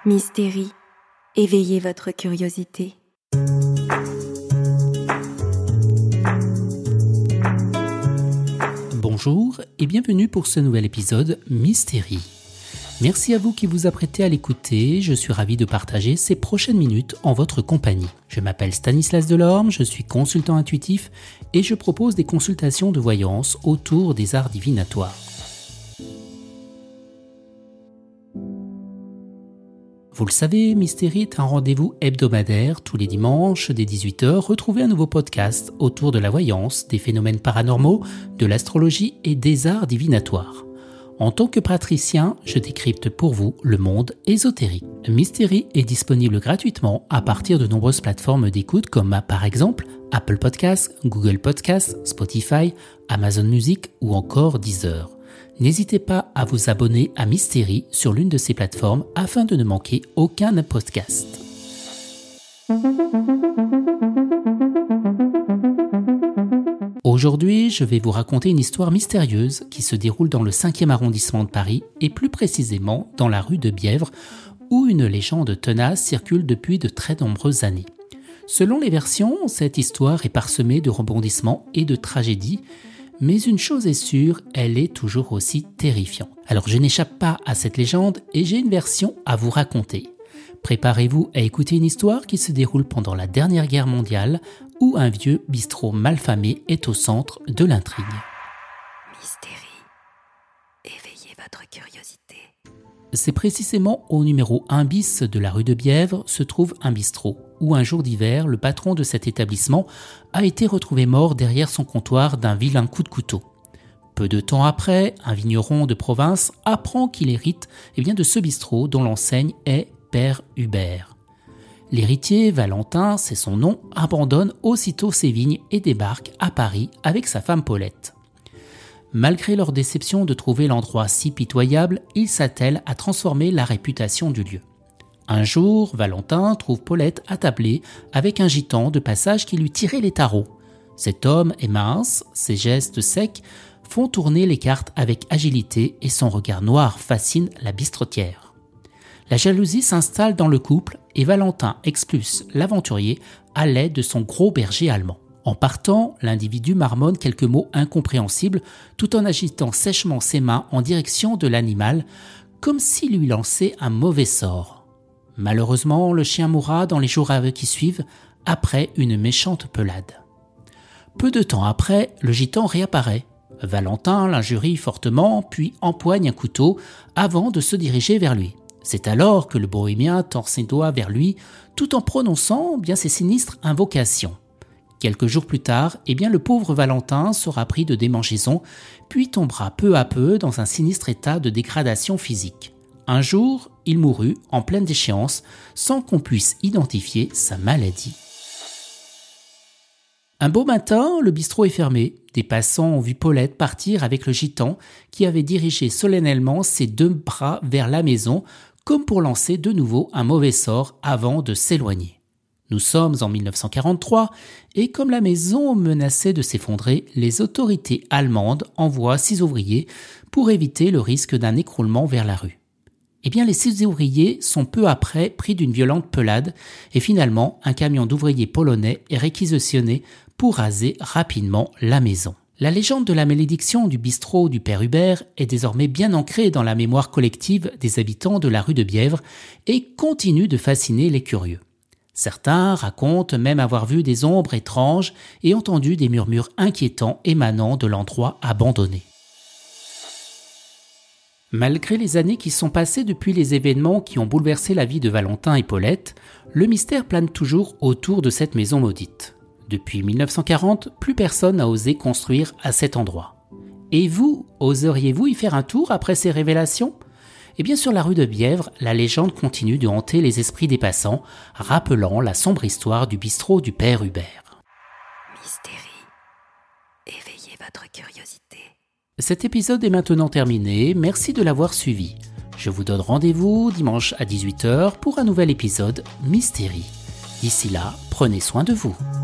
Mystérie, éveillez votre curiosité. Bonjour et bienvenue pour ce nouvel épisode Mystérie. Merci à vous qui vous apprêtez à l'écouter, je suis ravi de partager ces prochaines minutes en votre compagnie. Je m'appelle Stanislas Delorme, je suis consultant intuitif et je propose des consultations de voyance autour des arts divinatoires. Vous le savez, Mystérie est un rendez-vous hebdomadaire tous les dimanches dès 18h. Retrouvez un nouveau podcast autour de la voyance, des phénomènes paranormaux, de l'astrologie et des arts divinatoires. En tant que praticien, je décrypte pour vous le monde ésotérique. Mystérie est disponible gratuitement à partir de nombreuses plateformes d'écoute comme par exemple Apple Podcasts, Google Podcasts, Spotify, Amazon Music ou encore Deezer. N'hésitez pas à vous abonner à Mystérie sur l'une de ces plateformes afin de ne manquer aucun podcast. Aujourd'hui, je vais vous raconter une histoire mystérieuse qui se déroule dans le 5e arrondissement de Paris et plus précisément dans la rue de Bièvre où une légende tenace circule depuis de très nombreuses années. Selon les versions, cette histoire est parsemée de rebondissements et de tragédies. Mais une chose est sûre, elle est toujours aussi terrifiante. Alors je n'échappe pas à cette légende et j'ai une version à vous raconter. Préparez-vous à écouter une histoire qui se déroule pendant la dernière guerre mondiale où un vieux bistrot malfamé est au centre de l'intrigue. Mystérie, éveillez votre curiosité. C'est précisément au numéro 1 bis de la rue de Bièvre se trouve un bistrot, où un jour d'hiver, le patron de cet établissement a été retrouvé mort derrière son comptoir d'un vilain coup de couteau. Peu de temps après, un vigneron de province apprend qu'il hérite de ce bistrot dont l'enseigne est Père Hubert. L'héritier, Valentin, c'est son nom, abandonne aussitôt ses vignes et débarque à Paris avec sa femme Paulette. Malgré leur déception de trouver l'endroit si pitoyable, ils s'attellent à transformer la réputation du lieu. Un jour, Valentin trouve Paulette attablée avec un gitan de passage qui lui tirait les tarots. Cet homme est mince, ses gestes secs font tourner les cartes avec agilité et son regard noir fascine la bistrotière. La jalousie s'installe dans le couple et Valentin expulse l'aventurier à l'aide de son gros berger allemand. En partant, l'individu marmonne quelques mots incompréhensibles tout en agitant sèchement ses mains en direction de l'animal, comme s'il lui lançait un mauvais sort. Malheureusement, le chien mourra dans les jours qui suivent, après une méchante pelade. Peu de temps après, le gitan réapparaît. Valentin l'injurie fortement, puis empoigne un couteau avant de se diriger vers lui. C'est alors que le bohémien tord ses doigts vers lui, tout en prononçant ses sinistres invocations. Quelques jours plus tard, le pauvre Valentin sera pris de démangeaison, puis tombera peu à peu dans un sinistre état de dégradation physique. Un jour, il mourut en pleine déchéance, sans qu'on puisse identifier sa maladie. Un beau matin, le bistrot est fermé. Des passants ont vu Paulette partir avec le gitan, qui avait dirigé solennellement ses 2 bras vers la maison, comme pour lancer de nouveau un mauvais sort avant de s'éloigner. Nous sommes en 1943 et comme la maison menaçait de s'effondrer, les autorités allemandes envoient 6 ouvriers pour éviter le risque d'un écroulement vers la rue. Les 6 ouvriers sont peu après pris d'une violente pelade et finalement un camion d'ouvriers polonais est réquisitionné pour raser rapidement la maison. La légende de la malédiction du bistrot du Père Hubert est désormais bien ancrée dans la mémoire collective des habitants de la rue de Bièvre et continue de fasciner les curieux. Certains racontent même avoir vu des ombres étranges et entendu des murmures inquiétants émanant de l'endroit abandonné. Malgré les années qui sont passées depuis les événements qui ont bouleversé la vie de Valentin et Paulette, le mystère plane toujours autour de cette maison maudite. Depuis 1940, plus personne n'a osé construire à cet endroit. Et vous, oseriez-vous y faire un tour après ces révélations ? Sur la rue de Bièvre, la légende continue de hanter les esprits des passants, rappelant la sombre histoire du bistrot du Père Hubert. Mystérie, éveillez votre curiosité. Cet épisode est maintenant terminé, merci de l'avoir suivi. Je vous donne rendez-vous dimanche à 18h pour un nouvel épisode Mystérie. D'ici là, prenez soin de vous.